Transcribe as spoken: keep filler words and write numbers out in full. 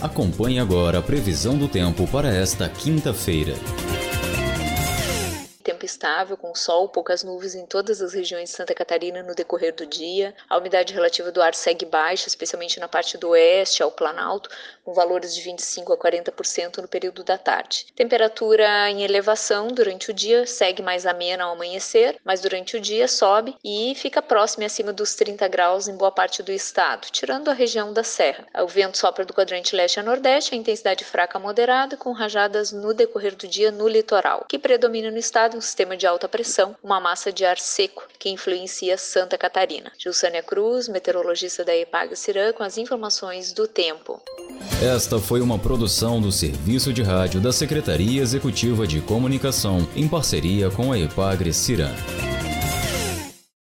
Acompanhe agora a previsão do tempo para esta quinta-feira. Tempo estável, com sol, poucas nuvens em todas as regiões de Santa Catarina no decorrer do dia. A umidade relativa do ar segue baixa, especialmente na parte do oeste, ao Planalto, com valores de vinte e cinco a quarenta por cento no período da tarde. Temperatura em elevação durante o dia, segue mais amena ao amanhecer, mas durante o dia sobe e fica próxima e acima dos trinta graus em boa parte do estado, tirando a região da Serra. O vento sopra do quadrante leste a nordeste, a intensidade fraca a moderada, com rajadas no decorrer do dia no litoral. O que predomina no estado um sistema de alta pressão, uma massa de ar seco que influencia Santa Catarina. Gilsânia Cruz, meteorologista da EPAGRE-CIRAM, com as informações do tempo. Esta foi uma produção do Serviço de Rádio da Secretaria Executiva de Comunicação, em parceria com a EPAGRE-CIRAM.